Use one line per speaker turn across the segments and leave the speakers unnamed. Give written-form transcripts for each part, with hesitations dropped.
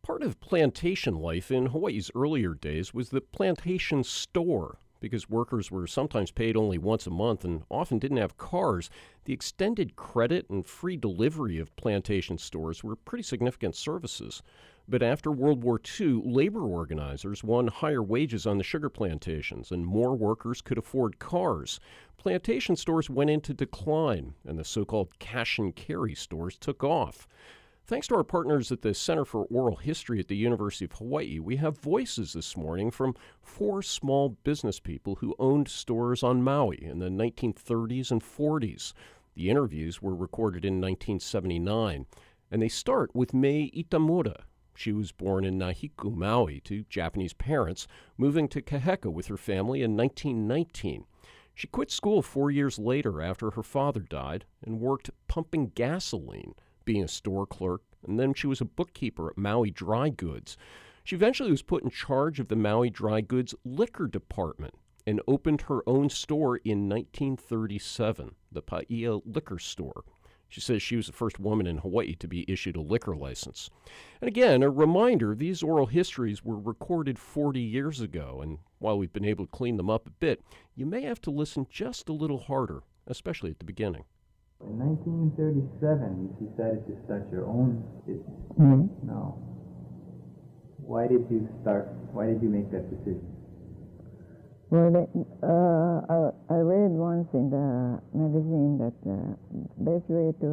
Part of plantation life in Hawaii's earlier days was the plantation store. Because workers were sometimes paid only once a month and often didn't have cars, the extended credit and free delivery of plantation stores were pretty significant services. But after World War II, labor organizers won higher wages on the sugar plantations, and more workers could afford cars. Plantation stores went into decline, and the so-called cash and carry stores took off. Thanks to our partners at the Center for Oral History at the University of Hawaii, we have voices this morning from 4 small business people who owned stores on Maui in the 1930s and 40s. The interviews were recorded in 1979, and they start with Mei Itamura. She was born in Nahiku, Maui, to Japanese parents, moving to Kaheka with her family in 1919. She quit school 4 years later after her father died and worked pumping gasoline, being a store clerk, and then she was a bookkeeper at Maui Dry Goods. She eventually was put in charge of the Maui Dry Goods liquor department and opened her own store in 1937, the Paia Liquor Store. She says she was the first woman in Hawaii to be issued a liquor license. And again, a reminder, these oral histories were recorded 40 years ago, and while we've been able to clean them up a bit, you may have to listen just a little harder, especially at the beginning.
In 1937, you decided to start your own business.
Mm-hmm.
Now, why did you make that decision?
Well, I read once in the magazine that the best way to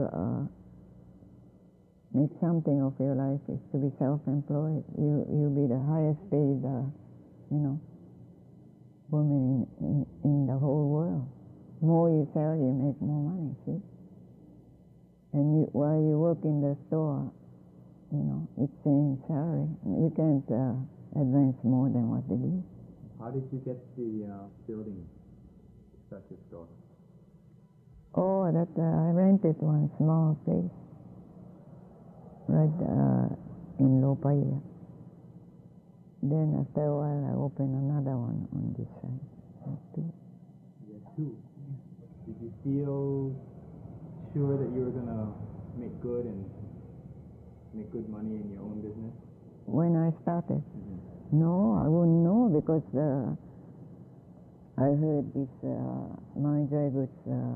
make something of your life is to be self-employed. You be the highest paid, woman in the whole world. More you sell, you make more money, see? And while you work in the store, it's same salary. You can't advance more than what they do.
How did you get the building to start your store?
Oh, I rented one small place right in Lopaia. Then after a while, I opened another one on this side.
You had 2. Did you feel sure that you were going to make good money in your own business?
When I started? No, I wouldn't know because I heard this Maui Dry Goods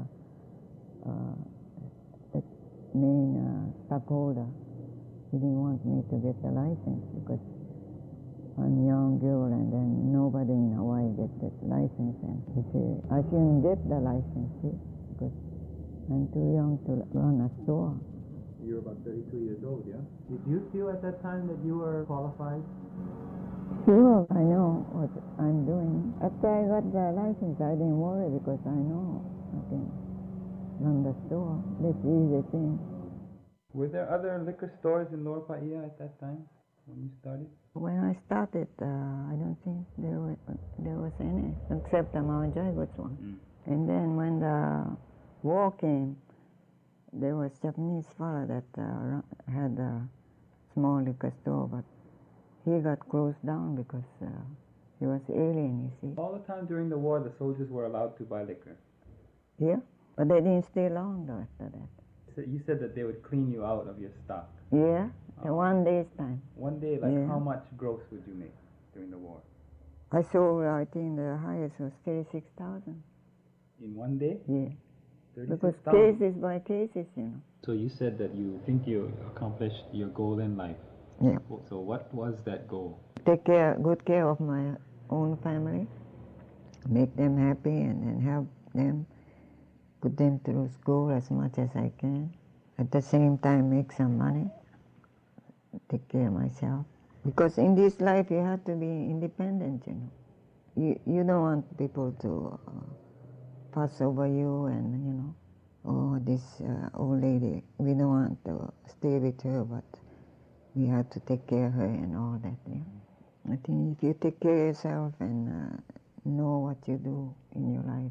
main stockholder. He didn't want me to get the license because I'm a young girl and then nobody in Hawaii gets that license. And he said, I shouldn't get the license, see, because I'm too young to run a store.
You were about 32 years old, yeah? Did you feel at that time that you were qualified?
Sure, I know what I'm doing. After I got the license, I didn't worry because I know I can run the store. That's the easy thing.
Were there other liquor stores in Lower Paia at that time when you started?
When I started, I don't think there was any, except the Maui Dry Goods one. And then when the war came, there was a Japanese fellow that had a small liquor store, but he got closed down because he was alien, you see.
All the time during the war, the soldiers were allowed to buy liquor.
Yeah, but they didn't stay long though after that.
So you said that they would clean you out of your stock.
Yeah, one day's time.
One day, how much gross would you make during the war?
I sold, I think the highest was 36,000.
In one day?
Yeah.
36,000?
Because cases by cases,
So you said that you think you accomplished your goal in life.
Yeah.
So what was that goal?
Take good care of my own family, make them happy, and then help them, put them through school as much as I can. At the same time, make some money, take care of myself. Because in this life, you have to be independent, You don't want people to pass over you and, oh, this old lady, we don't want to stay with her, but we have to take care of her and all that. I think if you take care of yourself and know what you do in your life,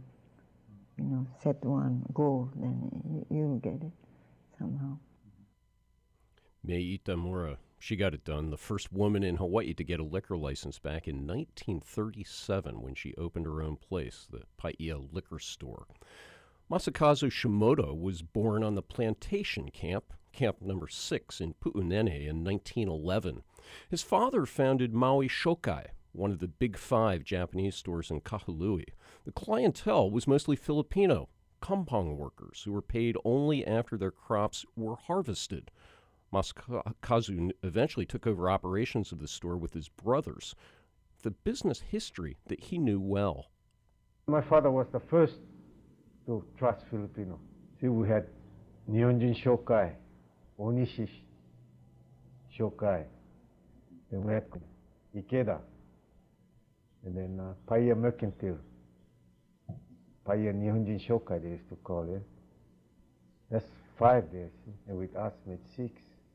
set one goal, then you'll get it somehow.
Mei Itamura, she got it done, the first woman in Hawaii to get a liquor license back in 1937 when she opened her own place, the Paia Liquor Store. Masakazu Shimoda was born on the plantation camp Camp Number 6 in Pu'unene in 1911. His father founded Maui Shokai, one of the Big Five Japanese stores in Kahului. The clientele was mostly Filipino, kampong workers who were paid only after their crops were harvested. Masakazu eventually took over operations of the store with his brothers, the business history that he knew well.
My father was the first to trust Filipino. See, we had Nihonjin Shokai, Onishi Shokai, then we had Ikeda, and then Paya Mercantile, Paya Nihonjin Shokai they used to call it. That's 5 there, and with us made 6.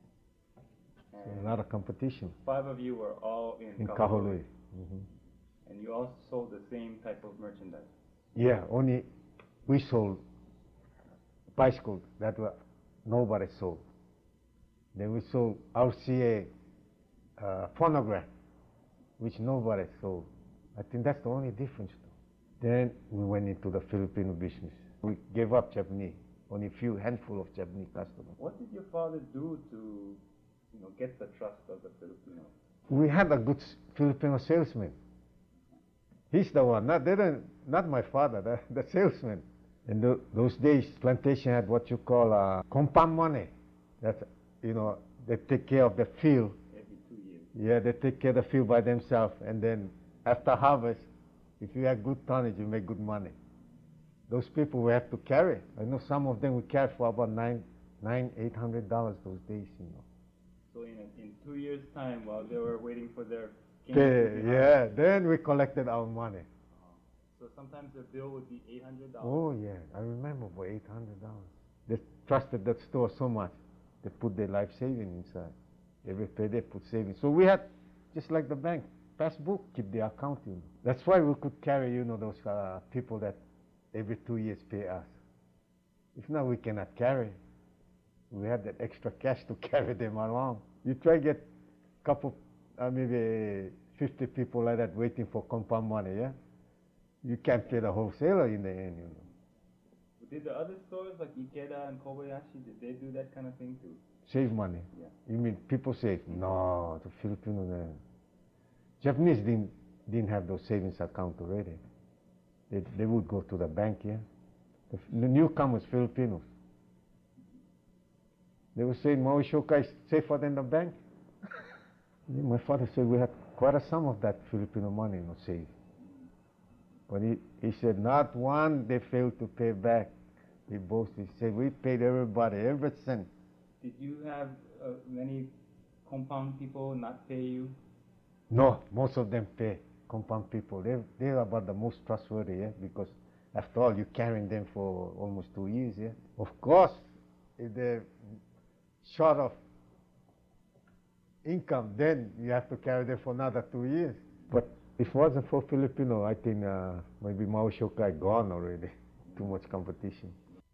So a lot of competition.
5 of you were all in
Kahului.
And you all sold the same type of merchandise?
Yeah, only we sold bicycles that were nobody sold. Then we sold RCA phonograph, which nobody sold. I think that's the only difference. Then we went into the Filipino business. We gave up Japanese, only a few handful of Japanese customers.
What did your father do to, get the trust of the Filipinos?
We had a good Filipino salesman. He's the one, not my father, the salesman. In those days, plantation had what you call compound money. That's, they take care of the field.
Every 2 years.
Yeah, they take care of the field by themselves. And then after harvest, if you have good tonnage, you make good money. Those people we have to carry. I know some of them we carry for about $800 those days,
So in 2 years' time, while they were waiting for their
yeah, then we collected our money.
So sometimes their bill would be $800.
Oh yeah, I remember for $800. They trusted that store so much, they put their life savings inside. Every payday put savings. So we had, just like the bank, passbook, keep the account. That's why we could carry, those people that every 2 years pay us. If not, we cannot carry. We had that extra cash to carry them along. You try to get a couple, maybe 50 people like that waiting for compound money, yeah? You can't pay the wholesaler in the end,
Did the other stores like Ikeda and Kobayashi, did they do that kind of thing too?
Save money?
Yeah.
You mean people save? No, the Filipino, Japanese didn't have those savings account already. They would go to the bank, yeah? The newcomers, Filipinos. They would say, Maui Shokai is safer than the bank. My father said we had quite a sum of that Filipino money, saved. But he said, not one they failed to pay back. He boasted. He said, we paid everybody, every cent.
Did you have many compound people not pay you?
No, most of them pay. Compound people, they're about the most trustworthy, yeah? Because after all, you're carrying them for almost 2 years, yeah? Of course, if they're short of income, then you have to carry them for another 2 years. But if it wasn't for Filipino, I think maybe Maui Shokai gone already. Too much competition.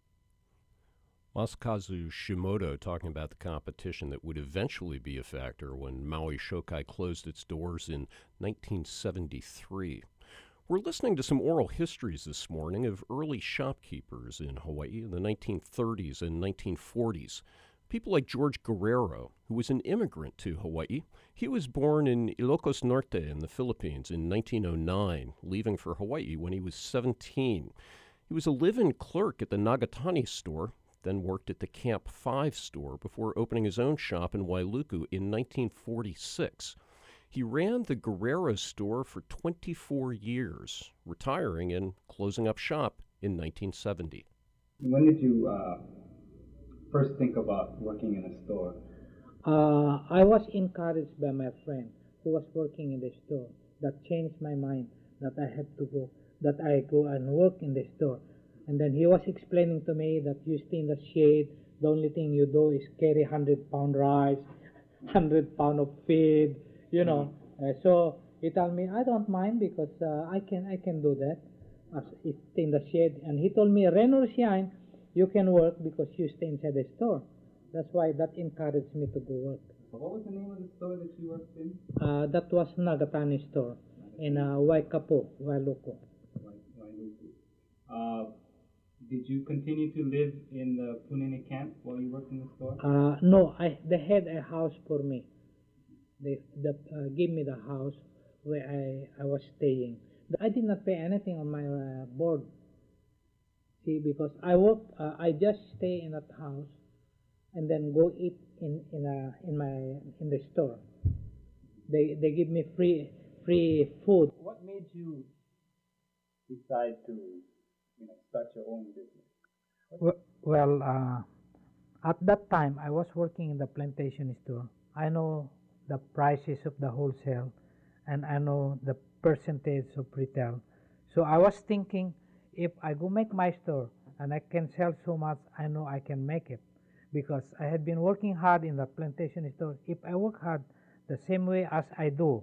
Masakazu Shimoda talking about the competition that would eventually be a factor when Maui Shokai closed its doors in 1973. We're listening to some oral histories this morning of early shopkeepers in Hawaii in the 1930s and 1940s. People like George Guerrero, who was an immigrant to Hawaii. He was born in Ilocos Norte in the Philippines in 1909, leaving for Hawaii when he was 17. He was a live-in clerk at the Nagatani store, then worked at the Camp 5 store before opening his own shop in Wailuku in 1946. He ran the Guerrero store for 24 years, retiring and closing up shop in 1970.
When did you first think about working in a store?
I was encouraged by my friend who was working in the store. That changed my mind that I have to go, that I go and work in the store. And then he was explaining to me that you stay in the shade, the only thing you do is carry 100-pound rice, 100 pound of feed, So he told me, I don't mind because I can do that. Stay in the shade. And he told me, rain or shine, you can work because you stay inside the store. That's why that encouraged me to go work.
What was the name of the store that you worked in?
That was Nagatani store in Waikapu, Wailuku.
Did you continue to live in the Punene camp while you worked in the store?
No, they had a house for me. They gave me the house where I was staying. I did not pay anything on my board. See, because I work, I just stay in that house and then go eat in the store. They give me free food.
What made you decide to, start your own business?
Well, at that time I was working in the plantation store. I know the prices of the wholesale and I know the percentage of retail. So I was thinking, if I go make my store and I can sell so much, I know I can make it, because I had been working hard in the plantation store. If I work hard the same way as I do,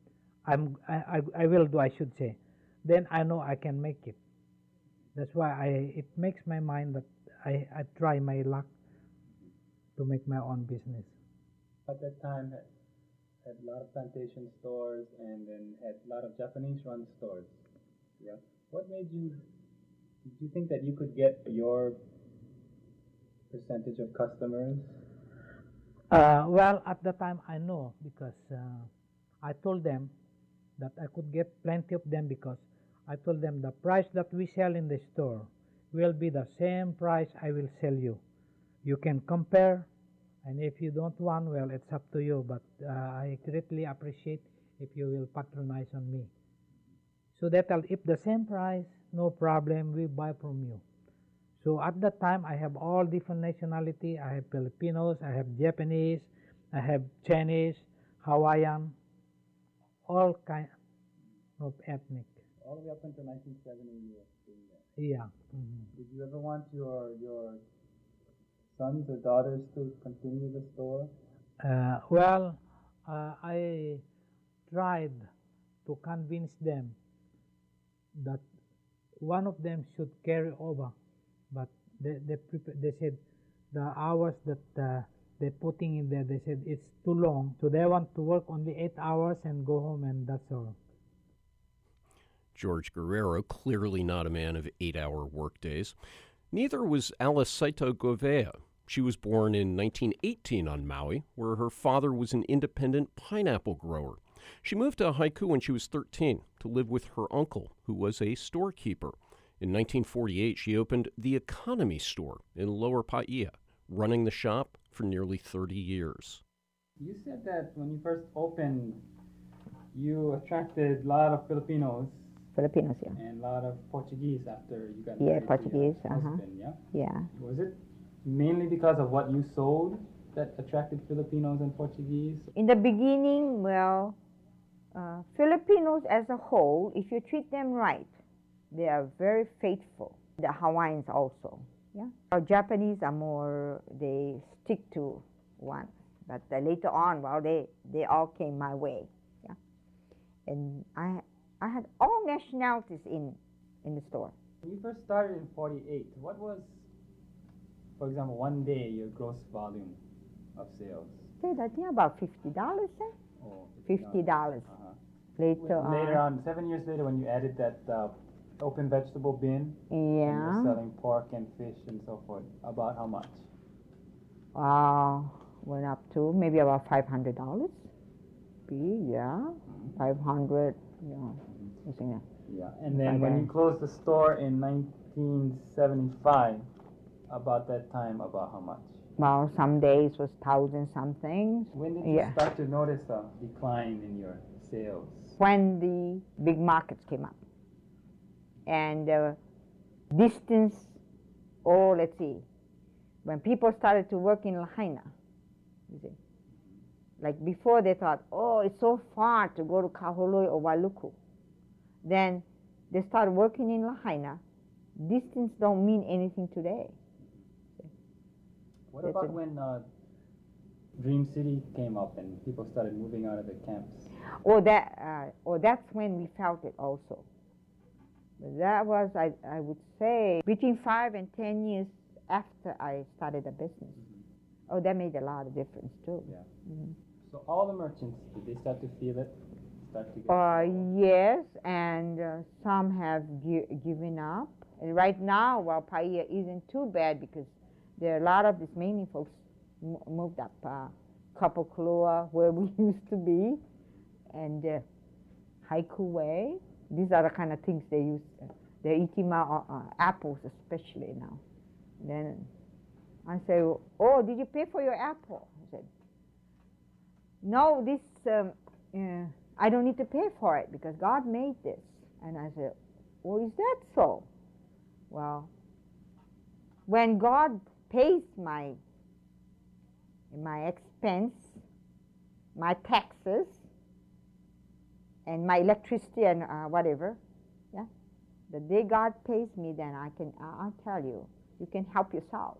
I will do, I should say, then I know I can make it. That's why it makes my mind that I try my luck to make my own business.
At that time, had a lot of plantation stores and then had a lot of Japanese-run stores. Yeah. What made you? Did you think that you could get your percentage of customers?
Well, at the time I know, because I told them that I could get plenty of them, because I told them the price that we sell in the store will be the same price I will sell you. You can compare, and if you don't want, well, it's up to you, but I greatly appreciate if you will patronize on me. So that if the same price, no problem, we buy from you. So at that time, I have all different nationality. I have Filipinos, I have Japanese, I have Chinese, Hawaiian, all kind of ethnic.
All the way up until 1970, you were doing that.
Yeah. Mm-hmm.
Did you ever want your sons or daughters to continue the store?
Well, I tried to convince them that one of them should carry over, but they said the hours that they're putting in there, they said it's too long, so they want to work only 8 hours and go home, and that's all.
George Guerrero, clearly not a man of 8-hour workdays. Neither was Alice Saito Gouveia. She was born in 1918 on Maui, where her father was an independent pineapple grower. She moved to Haiku when she was 13 to live with her uncle, who was a storekeeper. In 1948, she opened the Economy Store in Lower Paia, running the shop for nearly 30 years.
You said that when you first opened, you attracted a lot of Filipinos.
Filipinos, yeah.
And a lot of Portuguese after you got
Yeah,
married
Portuguese,
to your husband, yeah?
Yeah.
Was it mainly because of what you sold that attracted Filipinos and Portuguese?
In the beginning, well, Filipinos as a whole, if you treat them right, they are very faithful. The Hawaiians also, yeah. Our Japanese are more, they stick to one. But later on, well, they all came my way, yeah. And I had all nationalities in the store.
When you first started in 48, what was, for example, one day your gross volume of sales?
I think about $50, eh?
Oh,
$50. Later
on, 7 years later, when you added that open vegetable bin,
yeah.
and you were selling pork and fish and so forth, about how much?
Went up to maybe about $500. Yeah, 500. Yeah, something like that.
Yeah, and then when you closed the store in 1975, about that time, about how much?
Well, some days was 1,000 something.
When did you start to notice a decline in your sales?
When the big markets came up. And distance, let's see, when people started to work in Lahaina, you see. Like before they thought, it's so far to go to Kahului or Wailuku. Then they started working in Lahaina. Distance don't mean anything today.
What about when Dream City came up and people started moving out of the camps?
That's when we felt it also. But that was, I would say, between 5 and 10 years after I started the business. Mm-hmm. That made a lot of difference too.
Yeah.
Mm-hmm.
So all the merchants, did they start to feel it?
Yes, and some have given up,
And right now, well, Paia isn't too bad because there are a lot of Ismaili folks moved up Kapakloa, where we used to be, and Haiku Way. These are the kind of things they use. They're eating apples especially now. Then I say, oh, did you pay for your apple? I said, no, this, I don't need to pay for it because God made this. And I said, oh, is that so? Well, when God pays my expense, my taxes, and my electricity and whatever, yeah, the day God pays me, then I'll tell you, you can help yourself.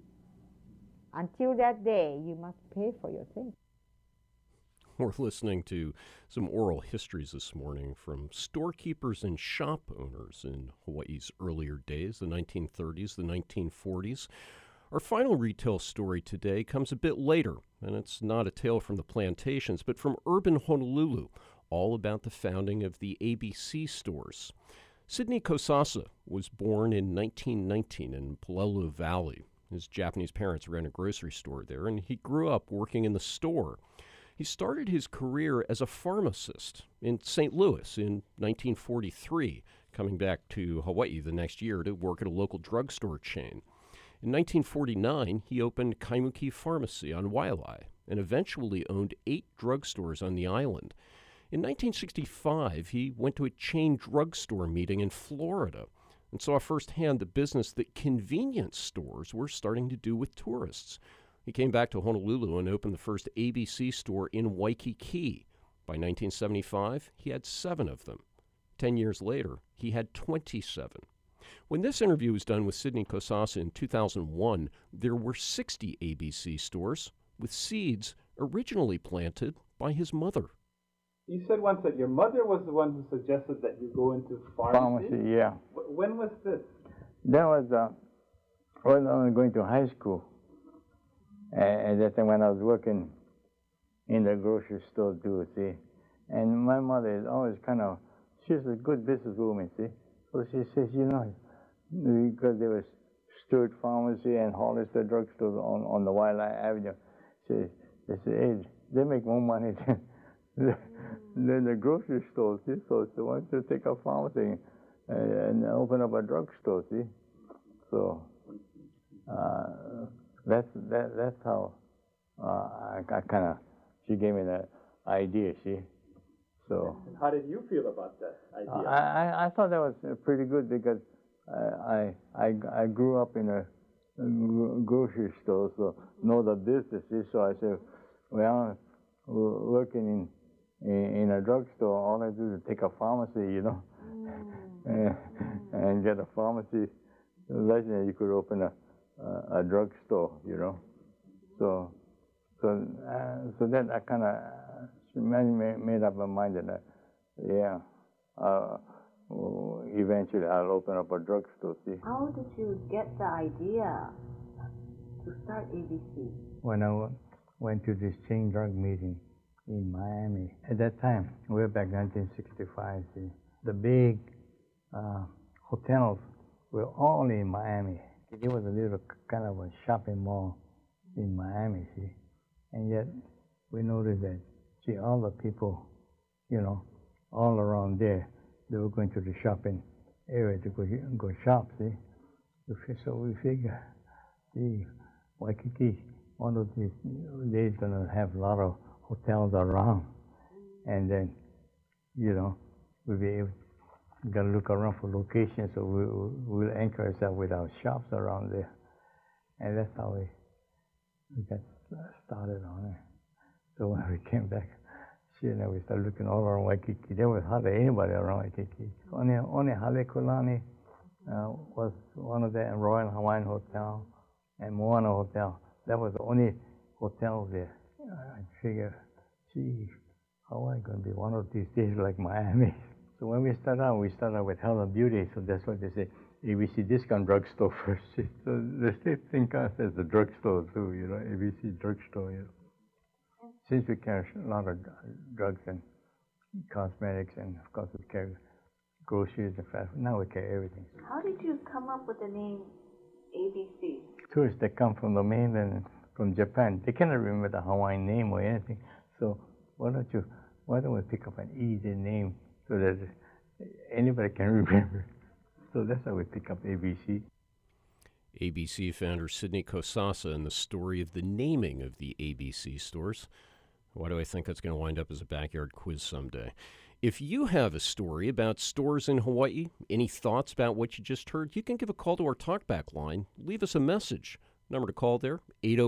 Until that day, you must pay for your things.
We're listening to some oral histories this morning from storekeepers and shop owners in Hawaii's earlier days, the 1930s, the 1940s. Our final retail story today comes a bit later, and it's not a tale from the plantations, but from urban Honolulu, all about the founding of the ABC stores. Sidney Kosasa was born in 1919 in Palelu Valley. His Japanese parents ran a grocery store there, and he grew up working in the store. He started his career as a pharmacist in St. Louis in 1943, coming back to Hawaii the next year to work at a local drugstore chain. In 1949, he opened Kaimuki Pharmacy on Waialae and eventually owned 8 drugstores on the island. In 1965, he went to a chain drugstore meeting in Florida and saw firsthand the business that convenience stores were starting to do with tourists. He came back to Honolulu and opened the first ABC store in Waikiki. By 1975, he had 7 of them. 10 years later, he had 27. When this interview was done with Sidney Kosasa in 2001, there were 60 ABC stores, with seeds originally planted by his mother.
You said once that your mother was the one who suggested that you go into pharmacy?
Pharmacy, yeah.
When was this?
That was when I was going to high school. And that time when I was working in the grocery store too, see. And my mother is always she's a good businesswoman, see. So she says, because there was Stewart Pharmacy and Hollister drugstore on the Waialae Avenue. They said, hey, they make more money than the grocery store, see. So why don't you take a pharmacy and open up a drugstore, see. So that's how she gave me the idea, see. So.
And how did you feel about that idea?
I thought that was pretty good because I grew up in a grocery store, so know the business. So I said, well, working in a drugstore, all I do is take a pharmacy, and get a pharmacy license. You could open a drugstore, So then I made up my mind that, eventually I'll open up a drugstore, see.
How did you get the idea to start ABC?
When I went to this chain drug meeting in Miami, at that time, way back 1965, see, the big hotels were all in Miami. It was a little kind of a shopping mall in Miami, see. And yet, we noticed that, see, all the people, all around there, they were going to the shopping area to go shop, see. So we figure, see, Waikiki, one of these days going to have a lot of hotels around. And then, we'll be able got to look around for locations, so we'll anchor ourselves with our shops around there. And that's how we got started on it. So when we came back, we started looking all around Waikiki. There was hardly anybody around Waikiki. Only Halekulani was one of them, Royal Hawaiian Hotel and Moana Hotel. That was the only hotel there. I figured, gee, how am I going to be one of these days like Miami? So when we started out with Health and Beauty, so that's what they say, ABC Discount Drugstore first. So they still think us as a drugstore too, ABC Drugstore. Since we carry a lot of drugs and cosmetics, and of course we carry groceries and fast food. Now we carry everything.
How did you come up with the name ABC?
Tourists that come from the mainland, from Japan, they cannot remember the Hawaiian name or anything. So why don't we pick up an easy name so that anybody can remember? So that's how we pick up ABC.
ABC founder Sidney Kosasa and the story of the naming of the ABC stores. Why do I think that's going to wind up as a backyard quiz someday? If you have a story about stores in Hawaii, any thoughts about what you just heard, you can give a call to our talkback line. Leave us a message. Number to call there,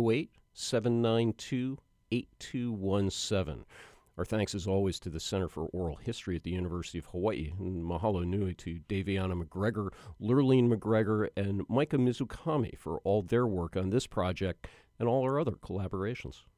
808-792-8217. Our thanks, as always, to the Center for Oral History at the University of Hawaii. And mahalo nui to Daviana McGregor, Lurleen McGregor, and Micah Mizukami for all their work on this project and all our other collaborations.